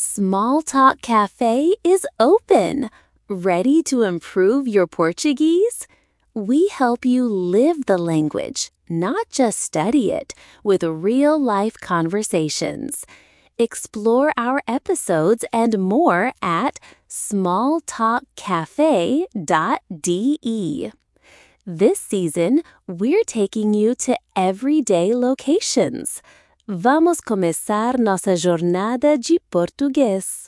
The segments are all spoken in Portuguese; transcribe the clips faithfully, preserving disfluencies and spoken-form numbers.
Small Talk Cafe is open. Ready to improve your Portuguese? We help you live the language, not just study it, with real-life conversations. Explore our episodes and more at small talk cafe dot d e. This season, we're taking you to everyday locations. Vamos começar nossa jornada de português.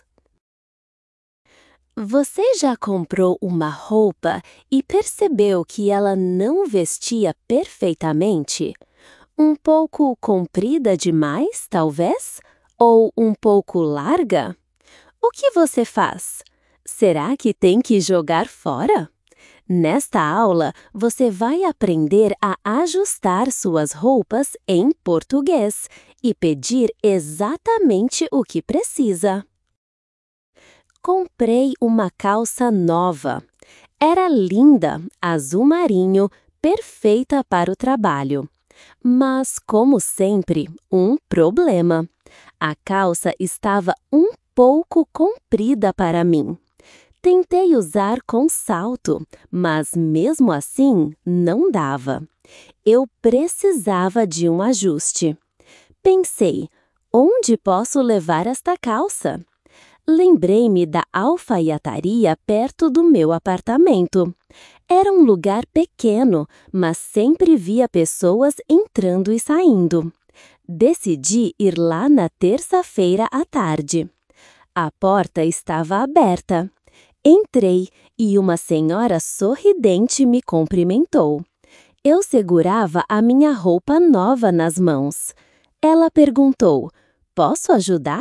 Você já comprou uma roupa e percebeu que ela não vestia perfeitamente? Um pouco comprida demais, talvez? Ou um pouco larga? O que você faz? Será que tem que jogar fora? Nesta aula, você vai aprender a ajustar suas roupas em português e pedir exatamente o que precisa. Comprei uma calça nova. Era linda, azul marinho, perfeita para o trabalho. Mas, como sempre, um problema. A calça estava um pouco comprida para mim. Tentei usar com salto, mas mesmo assim não dava. Eu precisava de um ajuste. Pensei, onde posso levar esta calça? Lembrei-me da alfaiataria perto do meu apartamento. Era um lugar pequeno, mas sempre via pessoas entrando e saindo. Decidi ir lá na terça-feira à tarde. A porta estava aberta. Entrei e uma senhora sorridente me cumprimentou. Eu segurava a minha roupa nova nas mãos. Ela perguntou, posso ajudar?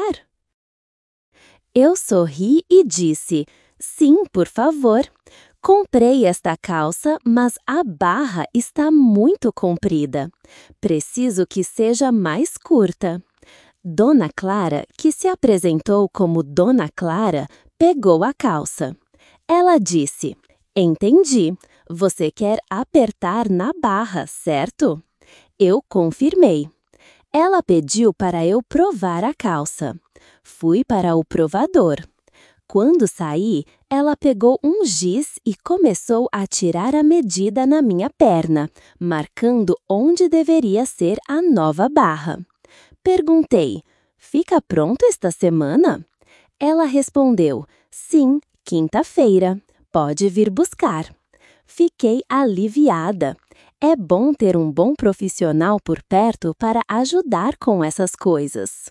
Eu sorri e disse, sim, por favor. Comprei esta calça, mas a barra está muito comprida. Preciso que seja mais curta. Dona Clara, que se apresentou como Dona Clara, pegou a calça. Ela disse, entendi, você quer apertar na barra, certo? Eu confirmei. Ela pediu para eu provar a calça. Fui para o provador. Quando saí, ela pegou um giz e começou a tirar a medida na minha perna, marcando onde deveria ser a nova barra. Perguntei, fica pronto esta semana? Ela respondeu, sim, quinta-feira. Pode vir buscar. Fiquei aliviada. É bom ter um bom profissional por perto para ajudar com essas coisas.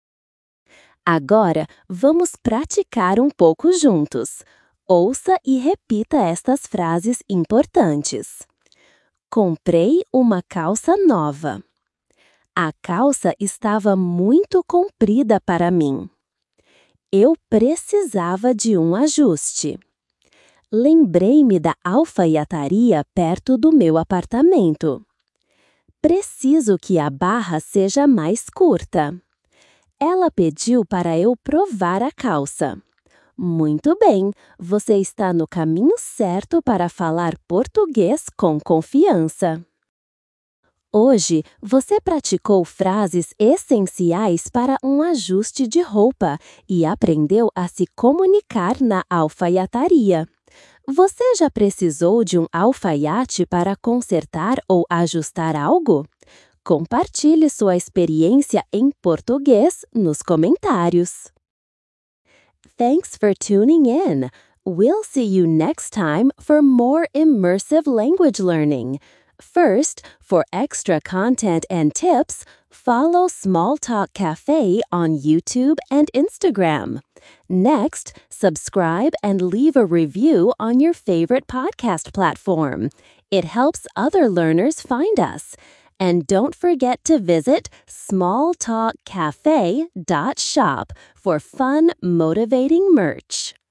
Agora, vamos praticar um pouco juntos. Ouça e repita estas frases importantes. Comprei uma calça nova. A calça estava muito comprida para mim. Eu precisava de um ajuste. Lembrei-me da alfaiataria perto do meu apartamento. Preciso que a barra seja mais curta. Ela pediu para eu provar a calça. Muito bem, você está no caminho certo para falar português com confiança. Hoje, você praticou frases essenciais para um ajuste de roupa e aprendeu a se comunicar na alfaiataria. Você já precisou de um alfaiate para consertar ou ajustar algo? Compartilhe sua experiência em português nos comentários. Thanks for tuning in. We'll see you next time for more immersive language learning. First, for extra content and tips, follow Small Talk Cafe on YouTube and Instagram. Next, subscribe and leave a review on your favorite podcast platform. It helps other learners find us. And don't forget to visit small talk cafe dot shop for fun, motivating merch.